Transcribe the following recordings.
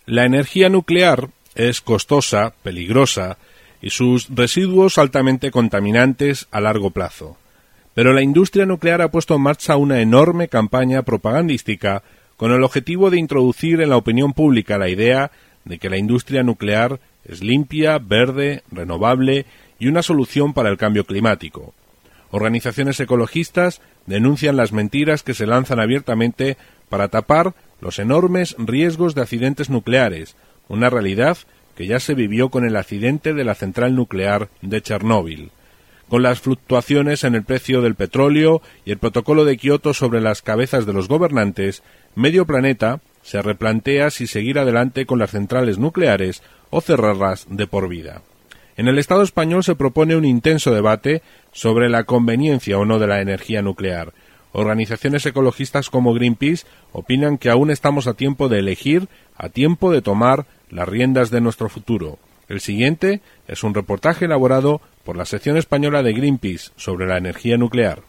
La energía nuclear es costosa, peligrosa y sus residuos altamente contaminantes a largo plazo. Pero la industria nuclear ha puesto en marcha una enorme campaña propagandística con el objetivo de introducir en la opinión pública la idea de que la industria nuclear es limpia, verde, renovable y una solución para el cambio climático. Organizaciones ecologistas denuncian las mentiras que se lanzan abiertamente para tapar los enormes riesgos de accidentes nucleares, una realidad que ya se vivió con el accidente de la central nuclear de Chernóbil. Con las fluctuaciones en el precio del petróleo y el protocolo de Kioto sobre las cabezas de los gobernantes, medio planeta se replantea si seguir adelante con las centrales nucleares o cerrarlas de por vida. En el Estado español se propone un intenso debate sobre la conveniencia o no de la energía nuclear. Organizaciones ecologistas como Greenpeace opinan que aún estamos a tiempo de elegir, a tiempo de tomar las riendas de nuestro futuro. El siguiente es un reportaje elaborado por la sección española de Greenpeace sobre la energía nuclear.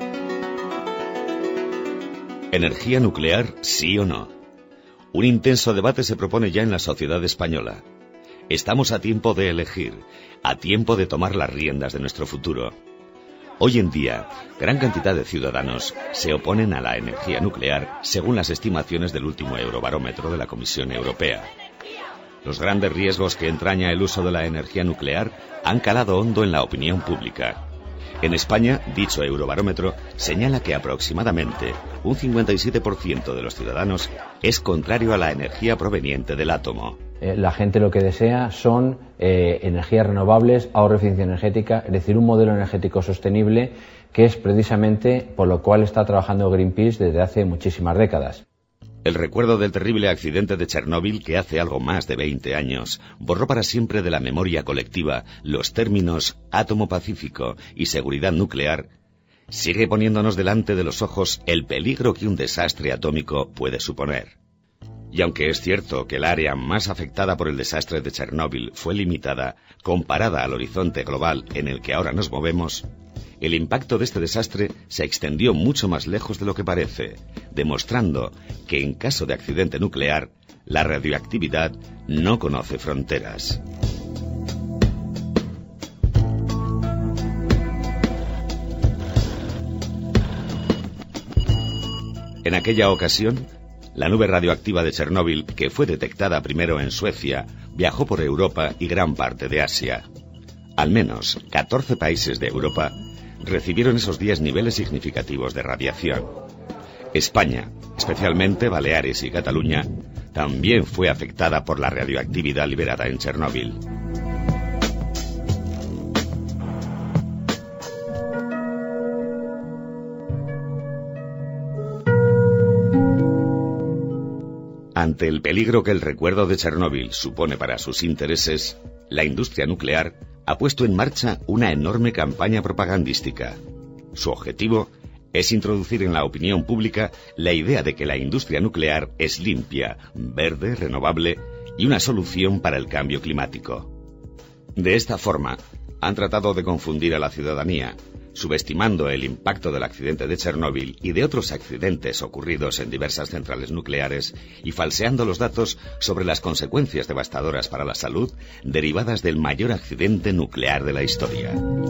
¿Energía nuclear, sí o no? Un intenso debate se propone ya en la sociedad española. Estamos a tiempo de elegir, a tiempo de tomar las riendas de nuestro futuro. Hoy en día, gran cantidad de ciudadanos se oponen a la energía nuclear según las estimaciones del último Eurobarómetro de la Comisión Europea. Los grandes riesgos que entraña el uso de la energía nuclear han calado hondo en la opinión pública. En España, dicho Eurobarómetro señala que aproximadamente un 57% de los ciudadanos es contrario a la energía proveniente del átomo. La gente lo que desea son energías renovables, ahorro, eficiencia energética, es decir, un modelo energético sostenible, que es precisamente por lo cual está trabajando Greenpeace desde hace muchísimas décadas. El recuerdo del terrible accidente de Chernóbil, que hace algo más de 20 años, borró para siempre de la memoria colectiva los términos átomo pacífico y seguridad nuclear, sigue poniéndonos delante de los ojos el peligro que un desastre atómico puede suponer. Y aunque es cierto que el área más afectada por el desastre de Chernóbil fue limitada comparada al horizonte global en el que ahora nos movemos, el impacto de este desastre se extendió mucho más lejos de lo que parece, demostrando que en caso de accidente nuclear, la radioactividad no conoce fronteras. En aquella ocasión, la nube radioactiva de Chernóbil, que fue detectada primero en Suecia, viajó por Europa y gran parte de Asia. Al menos 14 países de Europa recibieron esos días niveles significativos de radiación. España, especialmente Baleares y Cataluña, también fue afectada por la radioactividad liberada en Chernóbil. Ante el peligro que el recuerdo de Chernóbil supone para sus intereses, la industria nuclear ha puesto en marcha una enorme campaña propagandística. Su objetivo es introducir en la opinión pública la idea de que la industria nuclear es limpia, verde, renovable y una solución para el cambio climático. De esta forma, han tratado de confundir a la ciudadanía, subestimando el impacto del accidente de Chernóbil y de otros accidentes ocurridos en diversas centrales nucleares y falseando los datos sobre las consecuencias devastadoras para la salud derivadas del mayor accidente nuclear de la historia.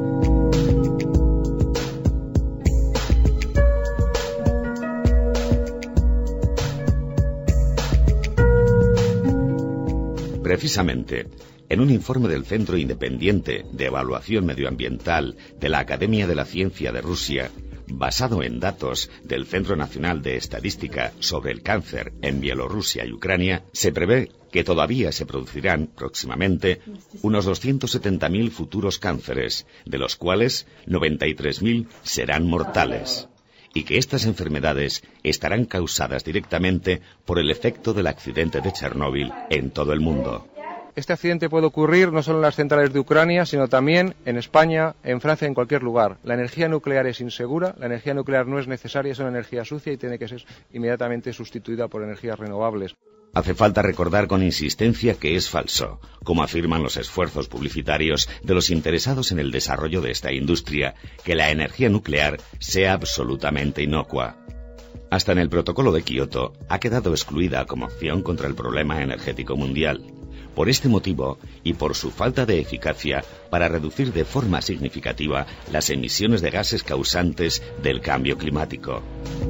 Precisamente, en un informe del Centro Independiente de Evaluación Medioambiental de la Academia de la Ciencia de Rusia, basado en datos del Centro Nacional de Estadística sobre el Cáncer en Bielorrusia y Ucrania, se prevé que todavía se producirán próximamente unos 270.000 futuros cánceres, de los cuales 93.000 serán mortales, y que estas enfermedades estarán causadas directamente por el efecto del accidente de Chernóbil en todo el mundo. Este accidente puede ocurrir no solo en las centrales de Ucrania, sino también en España, en Francia, en cualquier lugar. La energía nuclear es insegura, la energía nuclear no es necesaria, es una energía sucia y tiene que ser inmediatamente sustituida por energías renovables. Hace falta recordar con insistencia que es falso, como afirman los esfuerzos publicitarios de los interesados en el desarrollo de esta industria, que la energía nuclear sea absolutamente inocua. Hasta en el protocolo de Kioto ha quedado excluida como acción contra el problema energético mundial. Por este motivo y por su falta de eficacia para reducir de forma significativa las emisiones de gases causantes del cambio climático.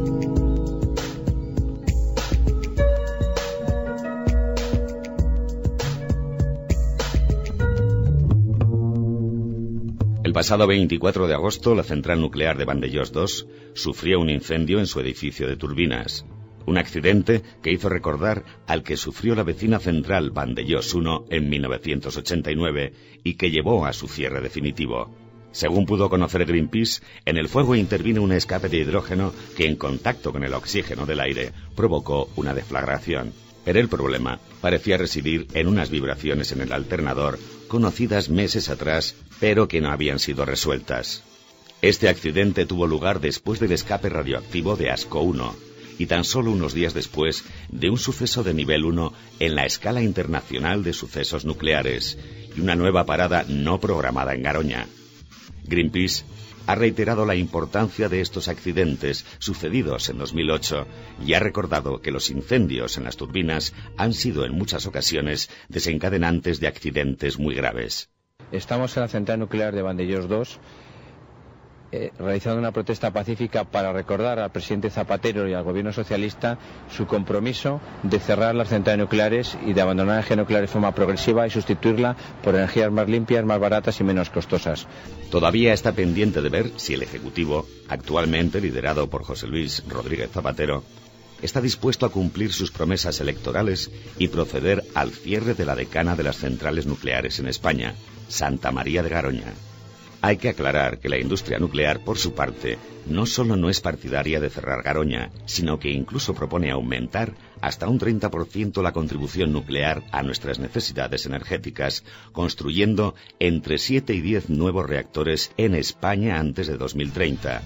El pasado 24 de agosto, la central nuclear de Vandellós 2 sufrió un incendio en su edificio de turbinas. Un accidente que hizo recordar al que sufrió la vecina central Vandellós 1 en 1989 y que llevó a su cierre definitivo. Según pudo conocer Greenpeace, en el fuego intervino un escape de hidrógeno que en contacto con el oxígeno del aire provocó una deflagración. Pero el problema parecía residir en unas vibraciones en el alternador conocidas meses atrás, pero que no habían sido resueltas. Este accidente tuvo lugar después del escape radioactivo de ASCO 1 y tan solo unos días después de un suceso de nivel 1 en la escala internacional de sucesos nucleares y una nueva parada no programada en Garoña. Greenpeace ha reiterado la importancia de estos accidentes sucedidos en 2008 y ha recordado que los incendios en las turbinas han sido en muchas ocasiones desencadenantes de accidentes muy graves. Estamos en la central nuclear de Vandellós 2 realizando una protesta pacífica para recordar al presidente Zapatero y al gobierno socialista su compromiso de cerrar las centrales nucleares y de abandonar la energía nuclear de forma progresiva y sustituirla por energías más limpias, más baratas y menos costosas. Todavía está pendiente de ver si el Ejecutivo, actualmente liderado por José Luis Rodríguez Zapatero, está dispuesto a cumplir sus promesas electorales y proceder al cierre de la decana de las centrales nucleares en España, Santa María de Garoña. Hay que aclarar que la industria nuclear, por su parte, no solo no es partidaria de cerrar Garoña, sino que incluso propone aumentar hasta un 30% la contribución nuclear a nuestras necesidades energéticas, construyendo entre 7 y 10 nuevos reactores en España antes de 2030.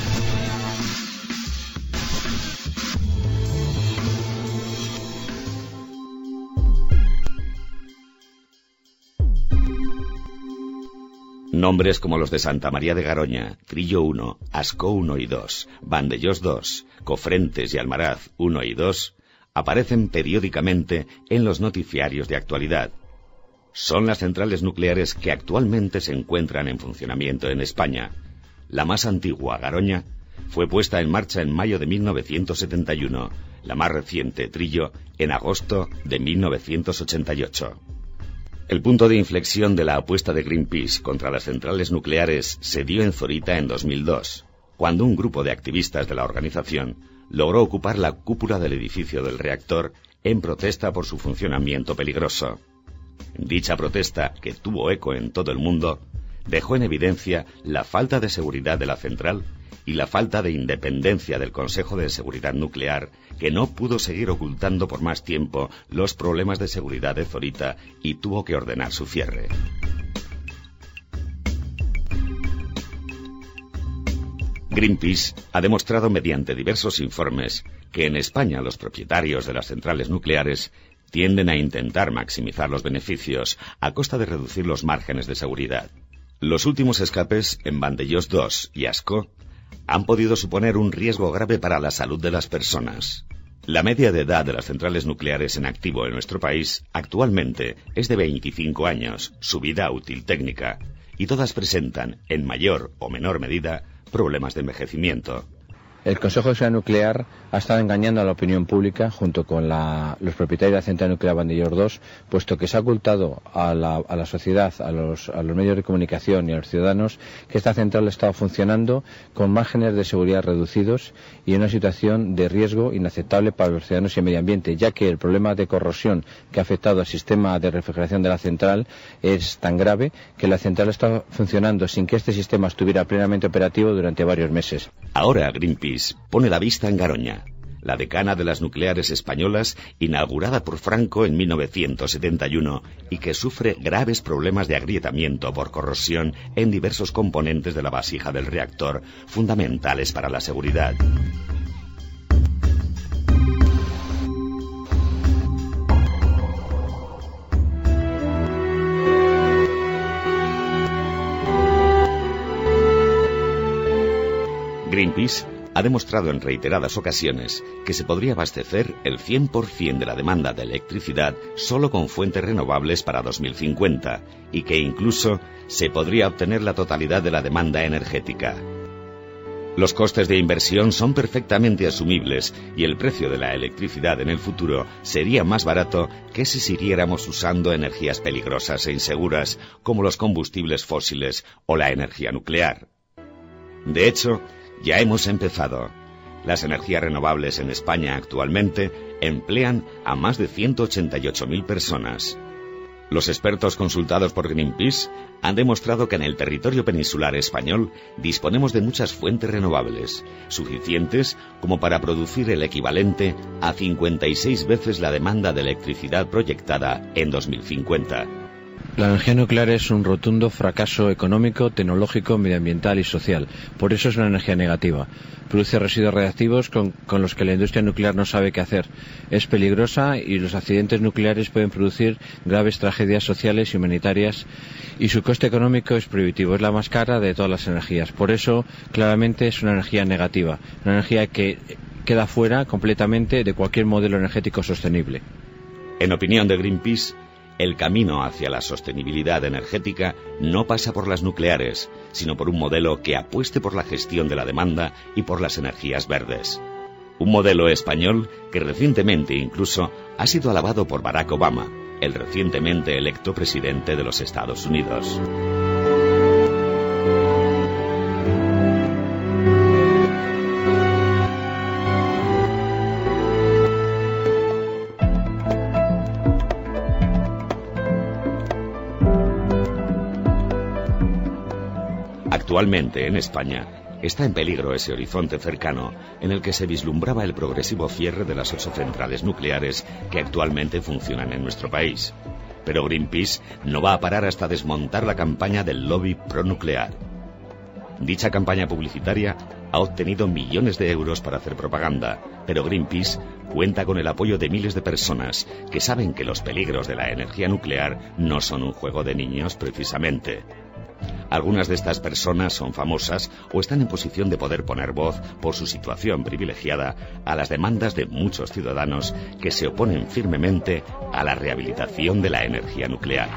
Nombres como los de Santa María de Garoña, Trillo 1, ASCO 1 y 2, Vandellós 2, Cofrentes y Almaraz 1 y 2 aparecen periódicamente en los noticiarios de actualidad. Son las centrales nucleares que actualmente se encuentran en funcionamiento en España. La más antigua, Garoña, fue puesta en marcha en mayo de 1971, la más reciente, Trillo, en agosto de 1988. El punto de inflexión de la apuesta de Greenpeace contra las centrales nucleares se dio en Zorita en 2002, cuando un grupo de activistas de la organización logró ocupar la cúpula del edificio del reactor en protesta por su funcionamiento peligroso. Dicha protesta, que tuvo eco en todo el mundo, dejó en evidencia la falta de seguridad de la central y la falta de independencia del Consejo de Seguridad Nuclear, que no pudo seguir ocultando por más tiempo los problemas de seguridad de Zorita y tuvo que ordenar su cierre. Greenpeace ha demostrado mediante diversos informes que en España los propietarios de las centrales nucleares tienden a intentar maximizar los beneficios a costa de reducir los márgenes de seguridad. Los últimos escapes en Vandellós 2 y ASCO han podido suponer un riesgo grave para la salud de las personas. La media de edad de las centrales nucleares en activo en nuestro país actualmente es de 25 años, su vida útil técnica, y todas presentan, en mayor o menor medida, problemas de envejecimiento. El Consejo de Seguridad Nuclear ha estado engañando a la opinión pública junto con los propietarios de la central nuclear Vandellós 2, puesto que se ha ocultado a la sociedad, a los medios de comunicación y a los ciudadanos que esta central estaba funcionando con márgenes de seguridad reducidos y en una situación de riesgo inaceptable para los ciudadanos y el medio ambiente, ya que el problema de corrosión que ha afectado al sistema de refrigeración de la central es tan grave que la central está funcionando sin que este sistema estuviera plenamente operativo durante varios meses. Ahora Greenpeace pone la vista en Garoña, la decana de las nucleares españolas, inaugurada por Franco en 1971 y que sufre graves problemas de agrietamiento por corrosión en diversos componentes de la vasija del reactor, fundamentales para la seguridad. Greenpeace ha demostrado en reiteradas ocasiones que se podría abastecer el 100% de la demanda de electricidad solo con fuentes renovables para 2050 y que incluso se podría obtener la totalidad de la demanda energética. Los costes de inversión son perfectamente asumibles y el precio de la electricidad en el futuro sería más barato que si siguiéramos usando energías peligrosas e inseguras como los combustibles fósiles o la energía nuclear. De hecho, ya hemos empezado. Las energías renovables en España actualmente emplean a más de 188.000 personas. Los expertos consultados por Greenpeace han demostrado que en el territorio peninsular español disponemos de muchas fuentes renovables, suficientes como para producir el equivalente a 56 veces la demanda de electricidad proyectada en 2050. La energía nuclear es un rotundo fracaso económico, tecnológico, medioambiental y social. Por eso es una energía negativa. Produce residuos radiactivos con los que la industria nuclear no sabe qué hacer. Es peligrosa y los accidentes nucleares pueden producir graves tragedias sociales y humanitarias. Y su coste económico es prohibitivo. Es la más cara de todas las energías. Por eso, claramente, es una energía negativa. Una energía que queda fuera completamente de cualquier modelo energético sostenible. En opinión de Greenpeace, el camino hacia la sostenibilidad energética no pasa por las nucleares, sino por un modelo que apueste por la gestión de la demanda y por las energías verdes. Un modelo español que recientemente incluso ha sido alabado por Barack Obama, el recientemente electo presidente de los Estados Unidos. Actualmente, en España, está en peligro ese horizonte cercano en el que se vislumbraba el progresivo cierre de las 8 centrales nucleares que actualmente funcionan en nuestro país. Pero Greenpeace no va a parar hasta desmontar la campaña del lobby pronuclear. Dicha campaña publicitaria ha obtenido millones de euros para hacer propaganda, pero Greenpeace cuenta con el apoyo de miles de personas que saben que los peligros de la energía nuclear no son un juego de niños precisamente. Algunas de estas personas son famosas o están en posición de poder poner voz por su situación privilegiada a las demandas de muchos ciudadanos que se oponen firmemente a la rehabilitación de la energía nuclear.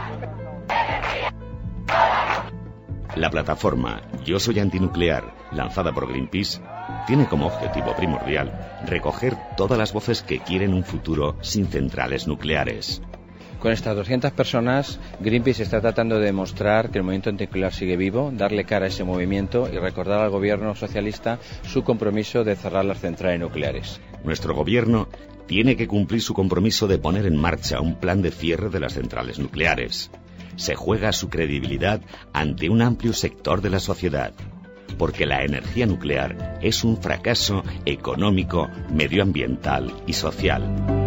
La plataforma Yo Soy Antinuclear, lanzada por Greenpeace, tiene como objetivo primordial recoger todas las voces que quieren un futuro sin centrales nucleares. Con estas 200 personas, Greenpeace está tratando de demostrar que el movimiento antinuclear sigue vivo, darle cara a ese movimiento y recordar al gobierno socialista su compromiso de cerrar las centrales nucleares. Nuestro gobierno tiene que cumplir su compromiso de poner en marcha un plan de cierre de las centrales nucleares. Se juega su credibilidad ante un amplio sector de la sociedad, porque la energía nuclear es un fracaso económico, medioambiental y social.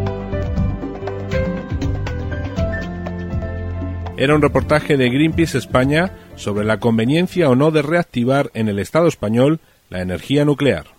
Era un reportaje de Greenpeace España sobre la conveniencia o no de reactivar en el Estado español la energía nuclear.